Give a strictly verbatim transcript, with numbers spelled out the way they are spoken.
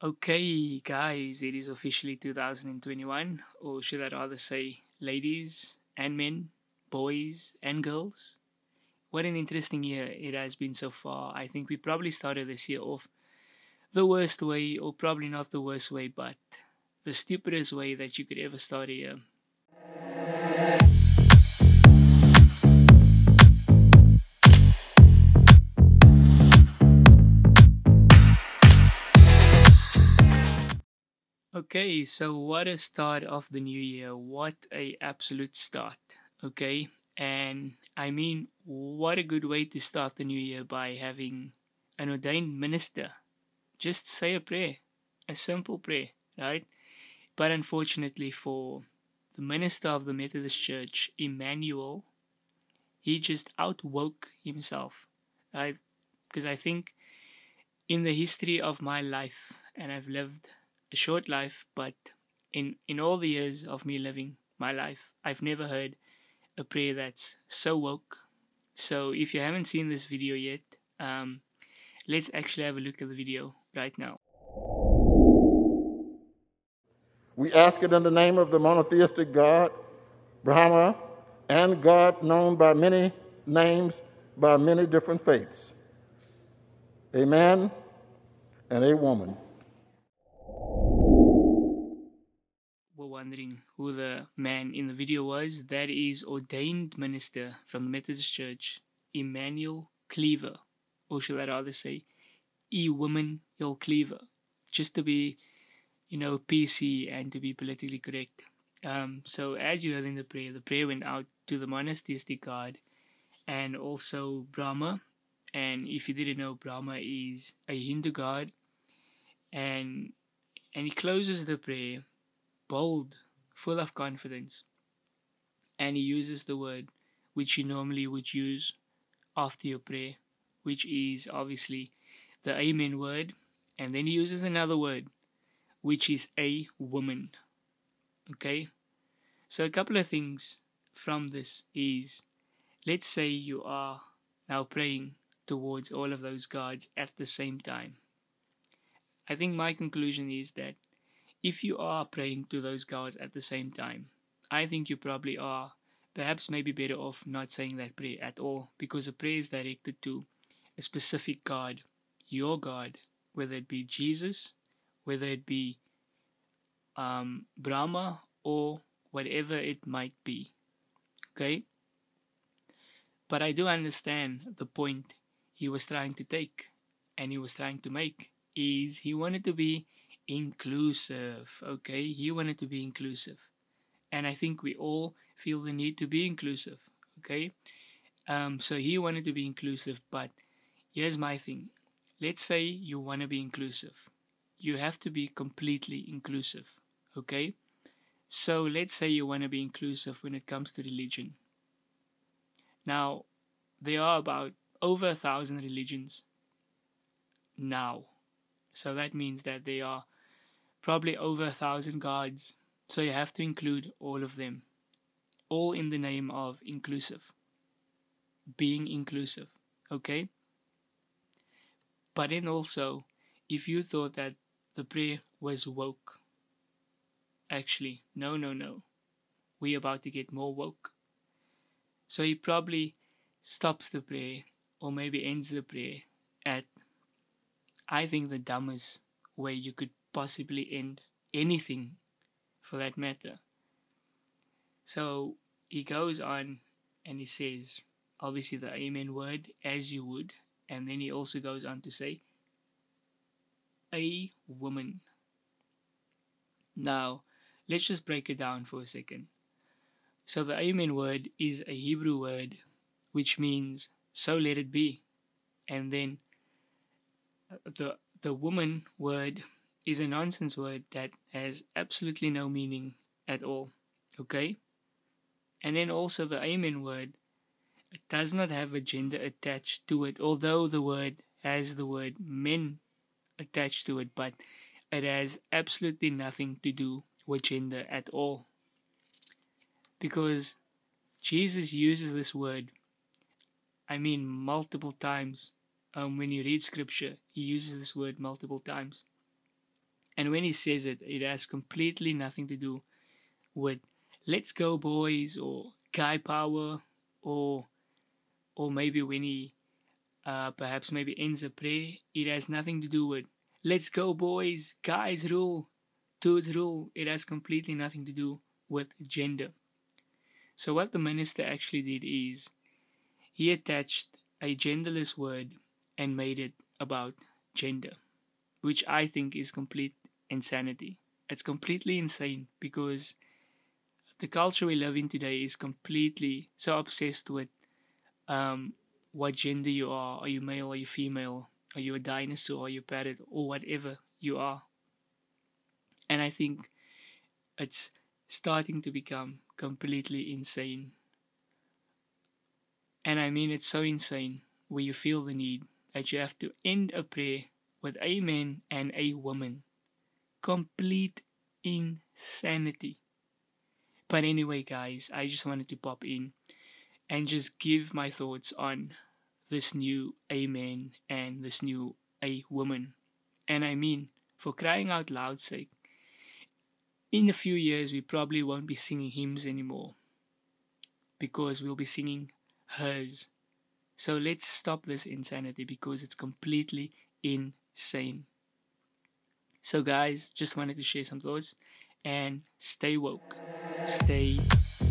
Okay, guys, it is officially two thousand twenty-one, or should I rather say, ladies and men, boys and girls. What an interesting year it has been so far. I think we probably started this year off the worst way, or probably not the worst way, but the stupidest way that you could ever start a year. Okay, so what a start of the new year. What a absolute start. Okay, and I mean, what a good way to start the new year by having an ordained minister just say a prayer, a simple prayer, right? But unfortunately for the minister of the Methodist Church, Emmanuel, he just outwoke himself, right? Because I think in the history of my life, and I've lived a short life, but in, in all the years of me living my life, I've never heard a prayer that's so woke. So if you haven't seen this video yet, um, let's actually have a look at the video right now. We ask it in the name of the monotheistic God, Brahma, and God known by many names, by many different faiths. A man and a woman. We're wondering who the man in the video was. That is ordained minister from the Methodist Church, Emmanuel Cleaver, or should I rather say, E-Woman-Il Cleaver, just to be, you know, P C and to be politically correct. Um, so as you heard in the prayer, the prayer went out to the monotheistic God and also Brahma. And if you didn't know, Brahma is a Hindu god. And and he closes the prayer bold, full of confidence. And he uses the word which you normally would use after your prayer, which is obviously the Amen word. And then he uses another word, which is a woman. Okay? So a couple of things from this is, let's say you are now praying towards all of those gods at the same time. I think my conclusion is that if you are praying to those gods at the same time, I think you probably are perhaps maybe better off not saying that prayer at all, because a prayer is directed to a specific God, your God, whether it be Jesus, whether it be um, Brahma, or whatever it might be. Okay? But I do understand the point he was trying to take and he was trying to make is he wanted to be inclusive. Okay? He wanted to be inclusive. And I think we all feel the need to be inclusive. Okay? Um, so he wanted to be inclusive, but here's my thing. Let's say you want to be inclusive. You have to be completely inclusive. Okay? So let's say you want to be inclusive when it comes to religion. Now, there are about over a thousand religions now. So that means that there are probably over a thousand gods. So you have to include all of them. All in the name of inclusive. Being inclusive. Okay? But then also, if you thought that the prayer was woke, actually, no, no, no. We're about to get more woke. So he probably stops the prayer, or maybe ends the prayer at, I think, the dumbest way you could possibly end anything for that matter. So he goes on and he says, obviously the Amen word, as you would, and then he also goes on to say, a woman. Now, let's just break it down for a second. So the Amen word is a Hebrew word which means so let it be. And then the the woman word is a nonsense word that has absolutely no meaning at all. Okay? And then also the Amen word, it does not have a gender attached to it, although the word has the word men attached to it, but it has absolutely nothing to do with gender at all. Because Jesus uses this word, I mean multiple times. Um, when you read scripture, he uses this word multiple times. And when he says it, it has completely nothing to do with let's go boys or guy power, or or maybe when he uh, perhaps maybe ends a prayer, it has nothing to do with let's go boys, guys rule, dudes rule. It has completely nothing to do with gender. So what the minister actually did is he attached a genderless word and made it about gender, which I think is complete insanity. It's completely insane because the culture we live in today is completely so obsessed with um, what gender you are. Are you male? Are you female? Are you a dinosaur? Are you a parrot? Or whatever you are. And I think it's starting to become completely insane. And I mean, it's so insane where you feel the need that you have to end a prayer with a man and a woman. Complete insanity. But anyway, guys, I just wanted to pop in and just give my thoughts on this new a man and this new a woman. And I mean, for crying out loud's sake, in a few years we probably won't be singing hymns anymore because we'll be singing hers. So let's stop this insanity because it's completely insane. So guys, just wanted to share some thoughts and stay woke. Stay